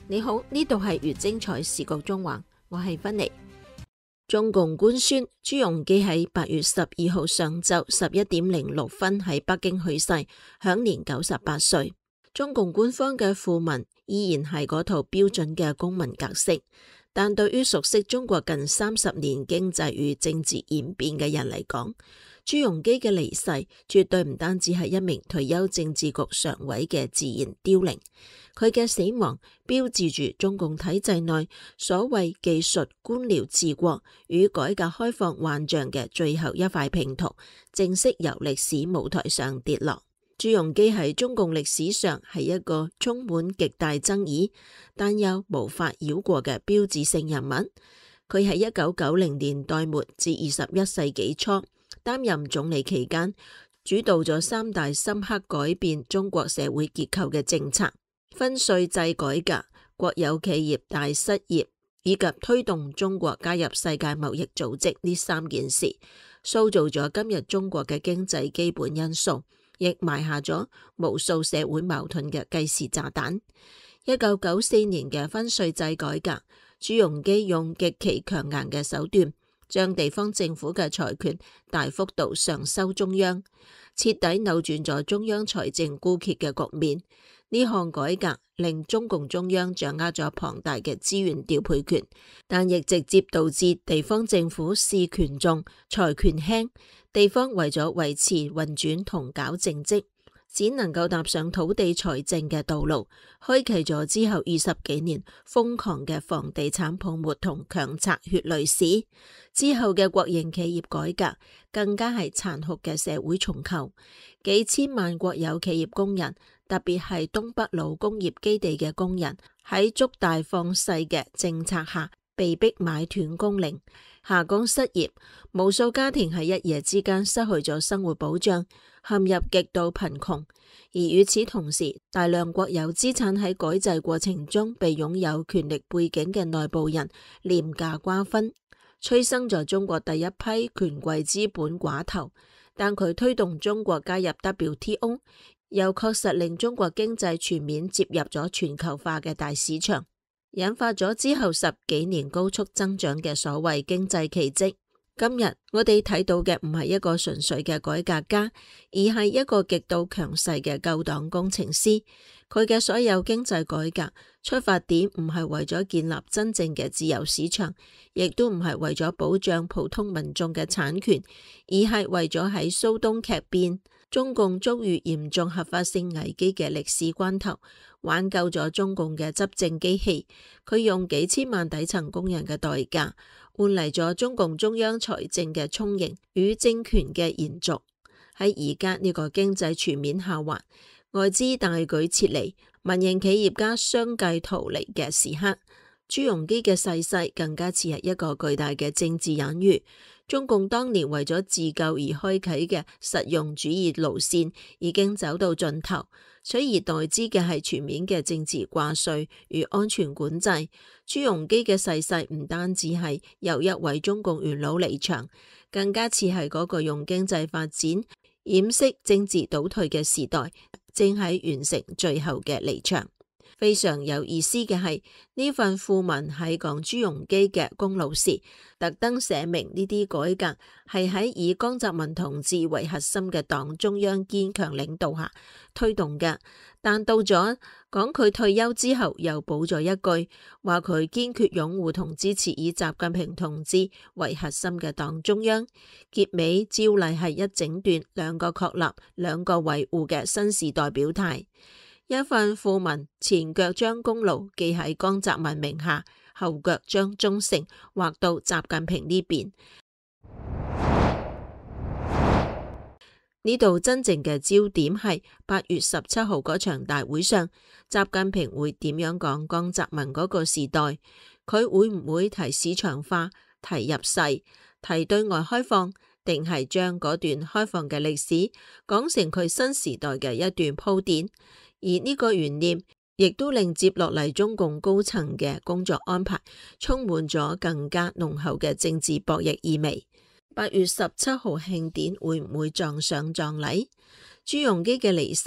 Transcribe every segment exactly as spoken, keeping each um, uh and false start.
你好，呢度係粵精彩視覺中環，我係芬妮。中共官宣朱鎔基喺八月十二號上晝十一點零六分喺北京去世，享年九十八歲。中共官方嘅訃文依然係嗰套標準嘅公文格式，但對於熟悉中國近三十年經濟與政治演變嘅人嚟講，朱鎔基嘅離世絕對唔單止係一名退休政治局常委嘅自然凋零，佢嘅死亡標誌住中共體制內所謂技術官僚治國與改革開放幻象嘅最後一塊拼圖正式由歷史舞台上跌落。朱鎔基喺中共歷史上係一個充滿極大爭議但又無法繞過嘅標誌性人物。佢喺一九九零年代末至二十一世紀初擔任總理期間，主導咗三大深刻改變中國社會結構嘅政策：分稅制改革、國有企業大失業以及推動中國加入世界貿易組織呢三件事，塑造咗今日中國嘅經濟基本因素，亦埋下咗無數社會矛盾嘅計時炸彈。一九九四年嘅分稅制改革，朱鎔基用極其強硬嘅手段，將地方政府嘅財權大幅度上收中央，徹底扭轉咗中央財政枯竭嘅局面。呢項改革令中共中央掌握咗龐大嘅資源調配權，但亦直接導致地方政府事權重、財權輕，地方為咗維持運轉同搞政績，只能夠踏上土地財政嘅道路，開啟咗之後二十幾年瘋狂嘅房地產泡沫同強拆血淚史。之後嘅國營企業改革更加係殘酷嘅社會重構，幾千萬國有企業工人，特別係東北老工業基地嘅工人，喺捉大放細嘅政策下被逼買斷工齡，下崗失業，無數家庭喺一夜之間失去咗生活保障，陷入極度貧窮。而與此同時，大量國有資產喺改制過程中被擁有權力背景嘅內部人廉價瓜分，催生咗中國第一批權貴資本寡頭。但佢推動中國加入 W T O， 又確實令中國經濟全面接入咗全球化嘅大市場，引發咗之後十幾年高速增長嘅所謂經濟奇蹟。今日我哋睇到嘅唔係一個純粹嘅改革家，而係一個極度強勢嘅救黨工程師。佢嘅所有經濟改革出發點唔係為咗建立真正嘅自由市場，亦都唔係為咗保障普通民眾嘅產權，而係為咗喺蘇東劇變、中共遭遇嚴重合法性危機嘅歷史關頭，挽救咗中共嘅執政機器。佢用幾千萬底層工人嘅代價，換嚟咗中共中央財政嘅充盈與政權嘅延續。喺而家呢個經濟全面下滑、外資大舉撤離、民營企業家相繼逃離嘅時刻，朱鎔基嘅逝世更加似係一個巨大嘅政治隱喻。中共當年為咗自救而開啟嘅實用主義路線已經走到盡頭，取而代之嘅係全面嘅政治掛帥與安全管制。朱鎔基嘅逝世唔單止係又一位中共元老離場，更加似係嗰個用經濟發展掩飾政治倒退嘅時代正喺完成最後嘅離場。非常有意思嘅係，呢份訃文喺講朱鎔基嘅功勞時，特登寫明呢啲改革係喺以江澤民同志為核心嘅黨中央堅強領導下推動嘅。但到咗講佢退休之後，又補咗一句，話佢堅決擁護同支持以習近平同志為核心嘅黨中央。結尾照例係一整段兩個確立、兩個維護嘅新時代表態。一份訃文，前腳將功勞記喺江澤民名下，後腳將忠誠劃到習近平呢邊。呢度真正嘅焦點係八月十七號嗰場大會上，習近平會點樣講江澤民嗰個時代？佢會唔會提市場化、提入世、提對外開放，定係將嗰段開放嘅歷史講成佢新時代嘅一段鋪墊？而呢個懸念亦都令接落嚟中共高層嘅工作安排充滿咗更加濃厚嘅政治博弈意味。八月十七號慶典會唔會撞上撞禮？朱鎔基嘅離世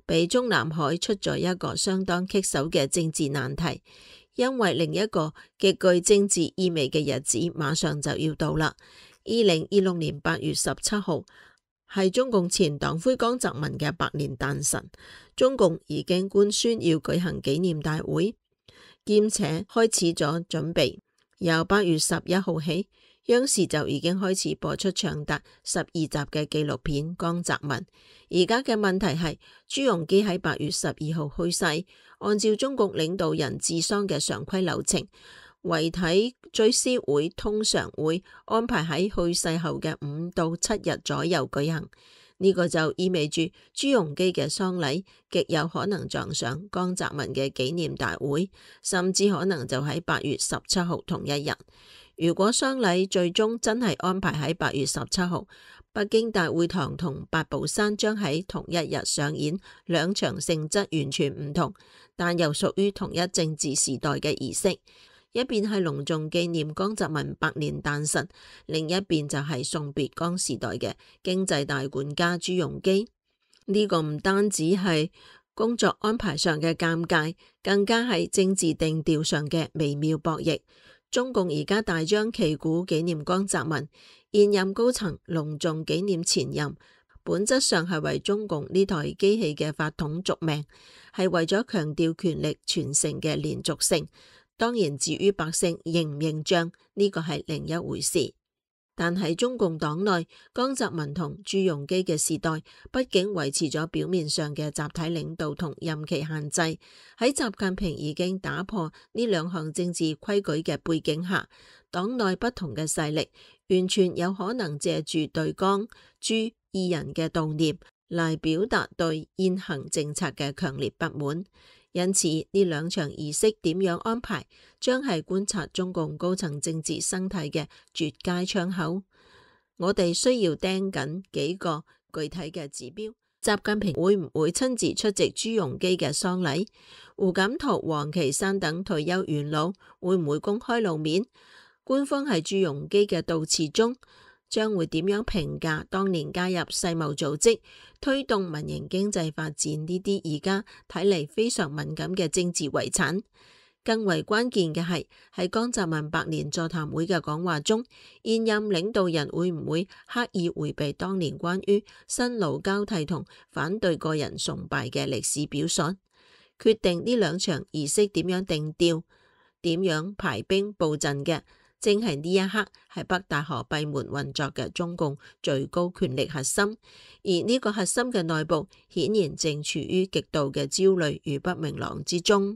俾中南海出咗一個相當棘手嘅政治難題，因為另一個極具政治意味嘅日子馬上就要到啦。二零二六年八月十七號係中共前黨魁江澤民嘅百年誕辰，中共已經官宣要舉行紀念大會，兼且開始咗準備。由八月十一號起，央視就已經開始播出長達十二集嘅紀錄片《江澤民》。而家嘅問題係，朱鎔基喺八月十二號去世，按照中共領導人治喪嘅常規流程，遺體追思會通常會安排喺去世後嘅五到七日左右舉行。呢、這個就意味住朱鎔基嘅喪禮極有可能撞上江澤民嘅紀念大會，甚至可能就喺八月十七號同一日。如果喪禮最終真係安排喺八月十七號，北京大會堂同八寶山將喺同一日上演兩場性質完全唔同，但又屬於同一政治時代嘅儀式。一邊係隆重紀念江澤民百年誕辰，另一邊就係送別江時代嘅經濟大管家朱鎔基。呢、這個唔單止係工作安排上嘅尷尬，更加係政治定調上嘅微妙博弈。中共而家大張旗鼓紀念江澤民，現任高層隆重紀念前任，本質上係為中共呢台機器嘅法統續命，係為咗強調權力傳承嘅連續性。當然，至於百姓認唔認賬，呢個係另一回事。但喺中共黨內，江澤民同朱鎔基嘅時代，畢竟維持咗表面上嘅集體領導同任期限制。喺習近平已經打破呢兩項政治規矩嘅背景下，黨內不同嘅勢力完全有可能借住對江、朱二人嘅悼念嚟表達對現行政策嘅強烈不滿。因此，呢兩場儀式點樣安排，將係觀察中共高層政治生態嘅絕佳窗口。我哋需要盯緊幾個具體嘅指標：習近平會唔會親自出席朱鎔基嘅喪禮？胡錦濤、王岐山等退休元老會唔會公開露面？官方喺朱鎔基嘅悼詞中，將會點樣評價當年加入世貿組織、推動民營經濟發展呢啲而家睇嚟非常敏感嘅政治遺產？更為關鍵嘅係喺江澤民百年座談會嘅講話中，現任領導人會唔會刻意迴避當年關於新老交替同反對個人崇拜嘅歷史表述？決定呢兩場儀式點樣定調、點樣排兵布陣嘅，正係呢一刻喺北大河閉門運作嘅中共最高權力核心，而呢個核心嘅內部顯然正處於極度嘅焦慮與不明朗之中。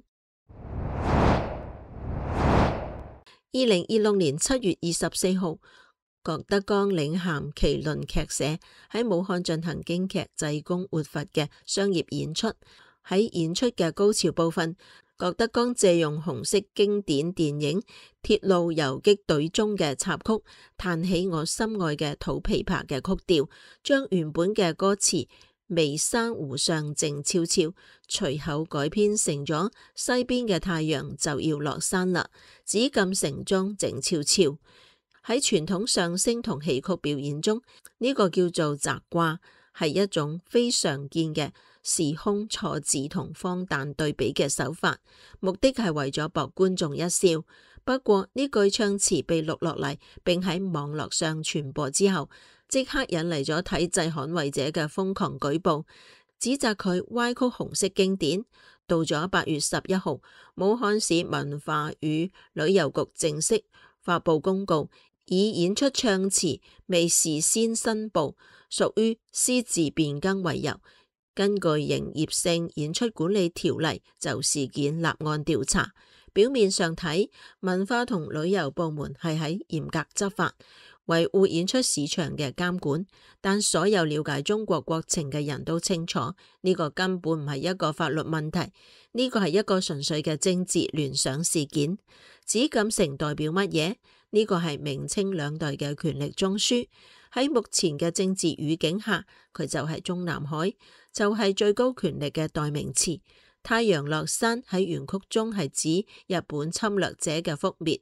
二零二六年七月二十四號，郭德綱領銜麒麟劇社喺武漢進行京劇濟公活佛嘅商業演出。喺演出嘅高潮部分，郭德綱借用紅色經典電影《鐵路游擊隊》中嘅插曲《彈起我心愛嘅土琵琶》嘅曲調，將原本嘅歌詞眉山湖上靜悄悄，隨口改編成咗西邊嘅太陽就要落山啦，紫禁城中靜悄悄。喺傳統相聲同戲曲表演中，呢、這個叫做雜掛，係一種非常見嘅時空錯字同荒誕對比嘅手法，目的係為咗博觀眾一笑。不過呢句唱詞被錄落嚟，並喺網絡上傳播之後，即刻引嚟咗體制捍衛者嘅瘋狂舉報，指責佢歪曲紅色經典。到咗八月十一號，武漢市文化與旅遊局正式發布公告，以演出唱詞未事先申報，屬於私自變更為由，根據營業性演出管理條例就事件立案調查。表面上睇，文化同旅遊部門係喺嚴格執法，維護演出市場嘅監管，但所有了解中國國情嘅人都清楚，呢個根本唔係一個法律問題，呢個係一個純粹嘅政治聯想事件。紫禁城代表乜嘢？呢個係明清兩代嘅權力中樞，喺目前嘅政治語境下，佢就係中南海，就係最高權力嘅代名詞。太陽落山喺原曲中係指日本侵略者嘅覆滅，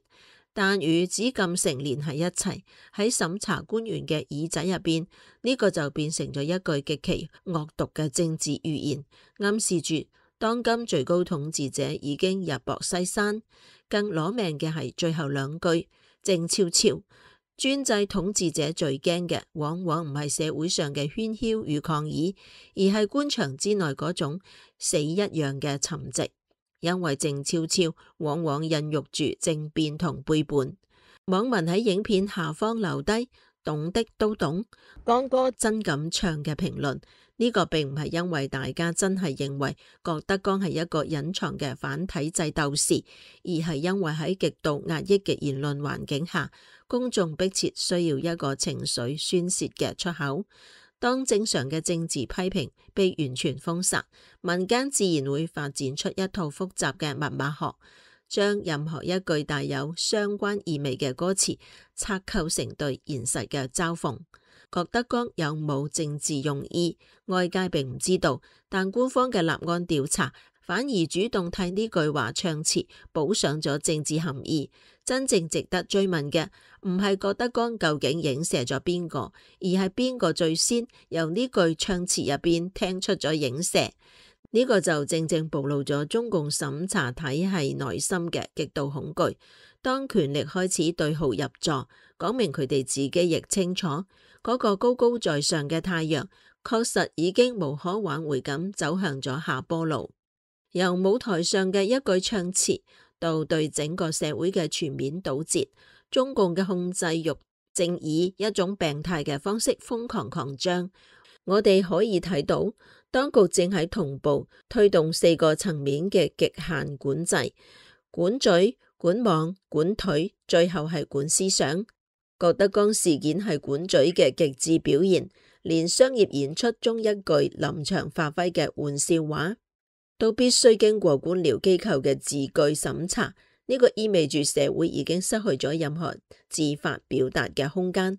但與紫禁城連喺一齊，喺審查官員嘅耳仔入邊，呢個就變成咗一句極其惡毒嘅政治預言，暗示住當今最高統治者已經日薄西山。更攞命嘅係最後兩句，靜悄悄。專制統治者最驚嘅，往往唔係社會上嘅喧囂與抗議，而係官場之內嗰種死一樣嘅沉寂。因為靜悄悄往往孕育住政變同背叛。網民喺影片下方留低懂的都懂，江歌真咁唱嘅評論。呢個並唔係因為大家真係認為郭德綱係一個隱藏嘅反體制鬥士，而係因為喺極度壓抑嘅言論環境下，公眾迫切需要一個情緒宣洩嘅出口。當正常嘅政治批評被完全封殺，民間自然會發展出一套複雜嘅密碼學，將任何一句帶有相關意味嘅歌詞拆構成對現實嘅嘲諷。郭德綱有冇政治用意，外界並唔知道，但官方嘅立案調查反而主動替呢句話唱詞補上咗政治含義。真正值得追問嘅唔係郭德綱究竟影射咗邊個，而係邊個最先由呢句唱詞入邊聽出咗影射。呢個就正正暴露咗中共審查體系內心嘅極度恐懼。當權力開始對號入座，講明佢哋自己亦清楚，嗰個高高在上嘅太陽確實已經無可挽回咁走向咗下坡路。由舞台上嘅一句唱詞到對整個社會嘅全面堵截，中共嘅控制欲正以一種病態嘅方式瘋狂擴張。我哋可以睇到，當局正喺同步推動四個層面嘅極限管制，管嘴、管網、管腿，最後係管思想。郭德綱事件係管嘴嘅極致表現，連商業演出中一句臨場發揮嘅玩笑話，都必須經過官僚機構嘅字句審查。呢個意味住社會已經失去咗任何自發表達嘅空間。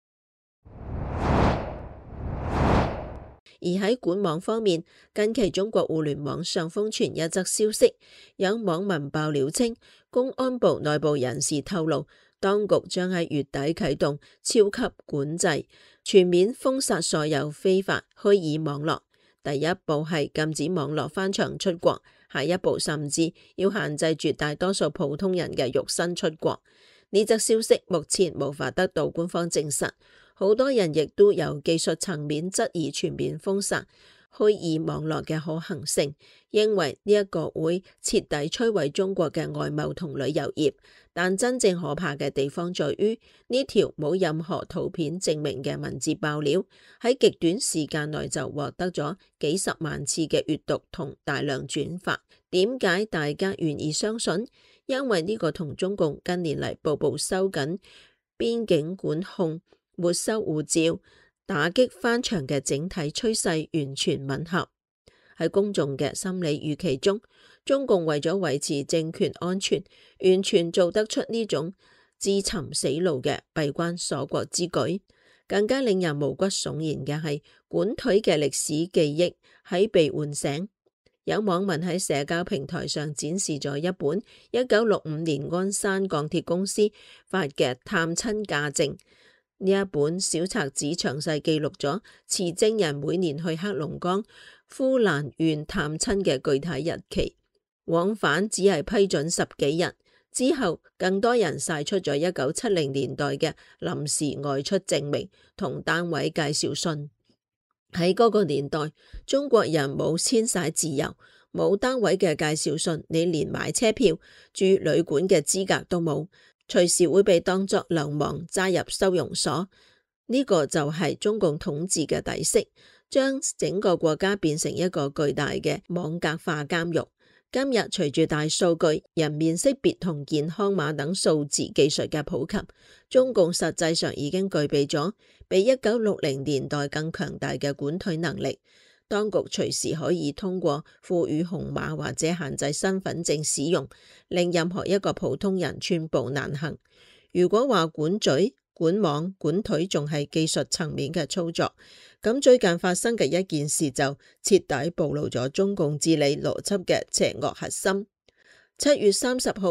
而喺管網方面，近期中國互聯網上瘋傳一則消息，有網民爆料稱，公安部內部人士透露，當局將喺月底啟動超級管制，全面封殺所有非法虛擬網絡。第一步係禁止網絡翻牆出國，下一步甚至要限制絕大多數普通人嘅肉身出國。呢則消息目前無法得到官方證實，好多人亦都有技術層面質疑全面封殺虛擬網絡嘅可行性，認為呢一個會徹底摧毀中國嘅外貿同旅遊業。但真正可怕嘅地方在於，呢條冇任何圖片證明嘅文字爆料，喺極短時間內就獲得咗幾十萬次嘅閱讀同大量轉發。點解大家願意相信？因為呢個同中共近年嚟步步收緊邊境管控、沒收護照、打擊翻牆嘅整體趨勢完全吻合。喺公眾嘅心理預期中，中共為咗維持政權安全，完全做得出呢種自尋死路嘅閉關鎖國之舉。更加令人毛骨悚然嘅係，管腿嘅歷史記憶喺被喚醒。有網民喺社交平台上展示咗一本一九六五年鞍山鋼鐵公司發嘅探親假證。呢一本小冊子詳細記錄咗持證人每年去黑龍江呼蘭縣探親嘅具體日期，往返只係批准十幾日。之後更多人晒出咗一九七零年代嘅臨時外出證明同單位介紹信。喺嗰個年代，中國人冇遷徙自由，冇單位嘅介紹信，你連買車票、住旅館嘅資格都冇，隨時會被當作流氓揸入收容所。呢個就係中共統治嘅底色，將整個國家變成一個巨大嘅網格化監獄。今日隨住大數據、人面識別同健康碼等數字技術嘅普及，中共實際上已經具備咗比一九六零年代更強大嘅管腿能力。當局隨時可以通過賦予紅碼或者限制身份證使用，令任何一個普通人寸步難行。如果話管嘴、管網、管腿仲係技術層面嘅操作，咁最近發生嘅一件事就徹底暴露咗中共治理邏輯嘅邪惡核心。七月三十號，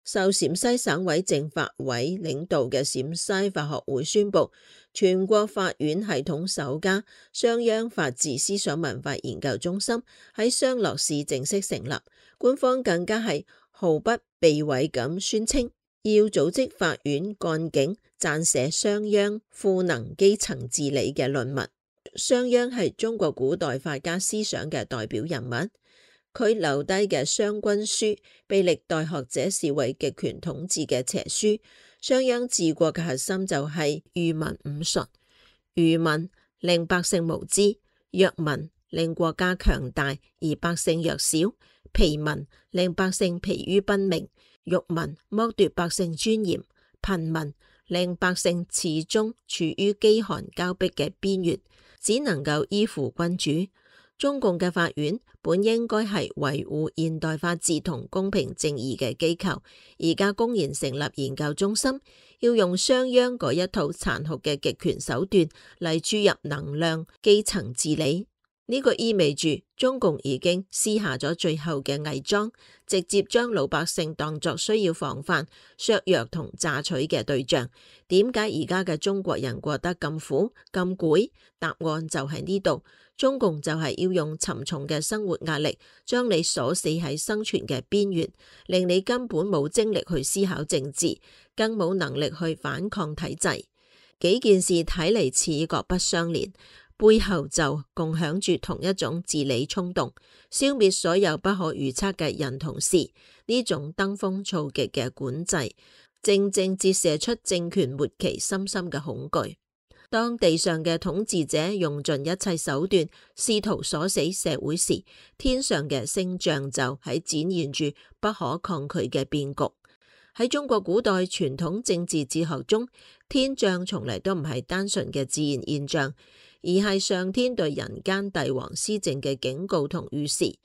受陝西省委政法委領導嘅陝西法學會宣布，全國法院系統首家商鞅法治思想文化研究中心喺商洛市正式成立。官方更加係毫不避諱咁宣稱，要組織法院幹警撰寫商鞅賦能基層治理嘅論文。商鞅係中國古代法家思想嘅代表人物。佢留低嘅《商君書》被歷代學者視為極權統治嘅邪書。商鞅治國嘅核心就係愚民五術：愚民令百姓無知，弱民令國家強大而百姓弱小，疲民令百姓疲於奔命，辱民剝奪百姓尊嚴，貧民令百姓始終處於飢寒交迫嘅邊緣，只能夠依附君主。中共嘅法院本應該係維護現代法治同公平正義嘅機構，而家公然成立研究中心，要用商鞅嗰一套殘酷嘅極權手段嚟注入能量基層治理。呢個意味住中共已經施下咗最後嘅偽裝，直接將老百姓當作需要防範、削弱同榨取嘅對象。點解而家嘅中國人過得咁苦咁攰？答案就喺呢度。中共就係要用沉重嘅生活壓力，將你鎖死喺生存嘅邊緣，令你根本冇精力去思考政治，更冇能力去反抗體制。幾件事睇嚟似各不相連，背後就共享住同一種治理衝動，消滅所有不可預測嘅人同事。呢種登峰造極嘅管制，正正折射出政權末期深深嘅恐懼。當地上嘅統治者用盡一切手段試圖鎖死社會時，天上嘅星象就喺展現住不可抗拒嘅變局。喺中國古代傳統政治哲學中，天象從嚟都唔係單純嘅自然現象，而係上天對人間帝王施政嘅警告同預示。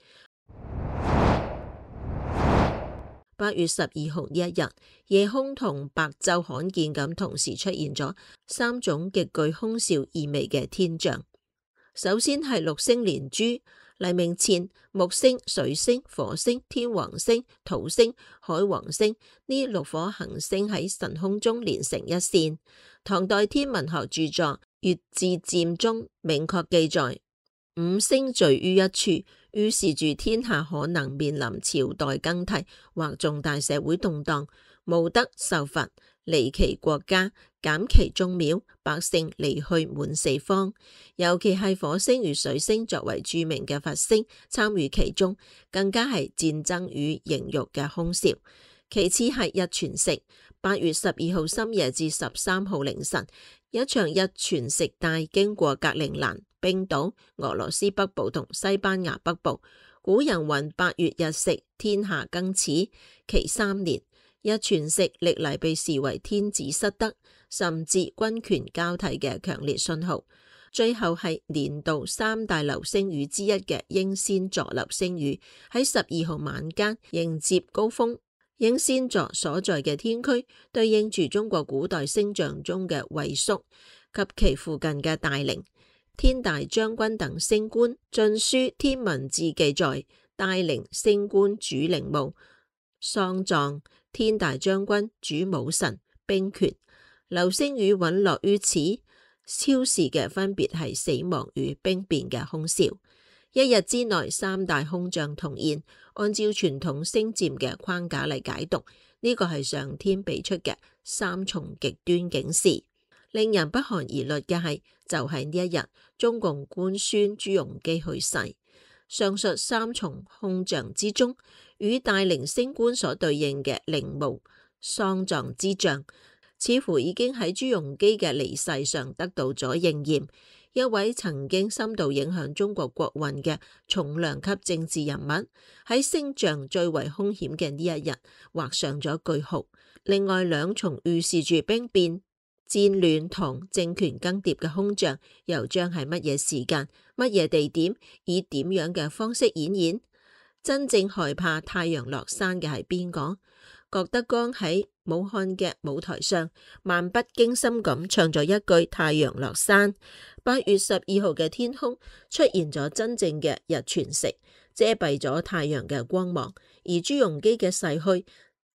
八月十二號呢一日，夜空同白晝罕見咁同時出現咗三種極具凶兆意味嘅天象。首先係六星連珠，黎明前木星、水星、火星、天王星、土星、海王星呢六顆行星喺晨空中連成一線。唐代天文學著作《月志佔》中明確記載，五星聚於一處，預示住天下可能面臨朝代更替或重大社會動盪，無德受罰，離其國家，減其宗廟，百姓離去滿四方。尤其係火星與水星作為著名嘅佛星參與其中，更加係戰爭與刑獄嘅凶兆。其次係日全食，八月十二號深夜至十三號凌晨，一場日全食帶經過格陵蘭、冰島、俄羅斯北部同西班牙北部。古人云八月日食，天下更始，期三年。日全食歷來被視為天子失德，甚至軍權交替嘅強烈信號。最後係年度三大流星雨之一嘅英仙座流星雨，喺十二號晚間迎接高峰。英仙座所在嘅天區對應住中國古代星象中嘅衛宿及其附近嘅大陵、天大將軍等星官。《晉書·天文志》記載，大陵星官主陵墓，喪葬天大將軍主武神兵權。流星雨隕落於此，昭示嘅分別係死亡與兵變嘅凶兆。一日之內三大凶象同現，按照傳統星占嘅框架嚟解讀，呢個係上天俾出嘅三重極端警示。令人不寒而慄嘅係，就係呢一日中共官宣朱鎔基去世。上述三重凶象之中，與大陵星官所對應嘅陵墓喪葬之象，似乎已經喺朱鎔基嘅離世上得到咗應驗。一位曾經深度影響中國國運嘅重量級政治人物，喺星象最為兇險嘅呢一日畫上咗句號。另外兩重預示住兵變、戰亂同政權更迭嘅凶象，又將係乜嘢時間、乜嘢地點、以點樣嘅方式演演？真正害怕太陽落山嘅係邊個？郭德綱喺武漢嘅舞台上，漫不經心咁唱咗一句太陽落山。八月十二號嘅天空出現咗真正嘅日全食，遮蔽咗太陽嘅光芒。而朱鎔基嘅逝去，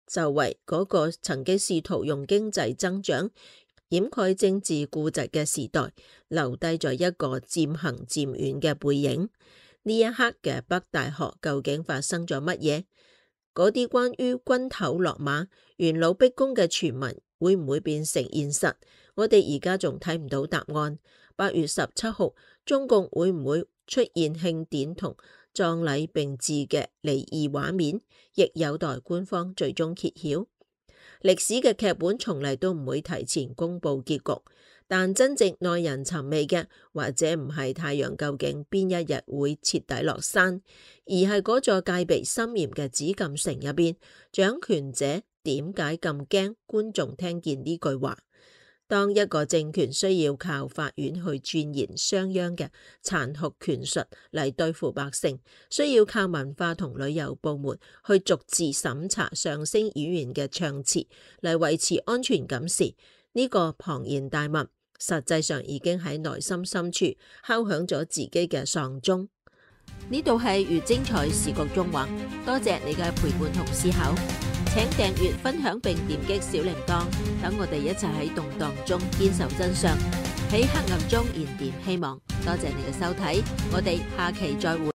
就為嗰個曾經試圖用經濟增長掩蓋政治痼疾嘅時代，留低咗一個漸行漸遠嘅背影。呢一刻嘅北大河究竟發生咗乜嘢？嗰啲關於軍頭落馬、元老逼宮嘅傳聞會唔會變成現實？我哋而家仲睇唔到答案。八月十七號，中共會唔會出現慶典同葬禮並置嘅離異畫面，亦有待官方最終揭曉。歷史嘅劇本從嚟都唔會提前公佈結局，但真正耐人尋味嘅，或者唔係太陽究竟邊一日會徹底落山，而係嗰座戒備森嚴嘅紫禁城入邊，掌權者點解咁驚觀眾聽見呢句話？當一個政權需要靠法院去鑽研商鞅嘅殘酷權術嚟對付百姓，需要靠文化同旅遊部門去逐字審查相聲演員嘅唱詞嚟維持安全感時，呢個龐然大物實際上已經喺內心深處敲響咗自己嘅喪鐘。呢度係越精彩時局縱橫，多謝你嘅陪伴同思考。請訂閱、分享並點擊小鈴鐺，等我哋一齊喺動盪中堅守真相，喺黑暗中燃點希望。多謝你嘅收睇，我哋下期再會。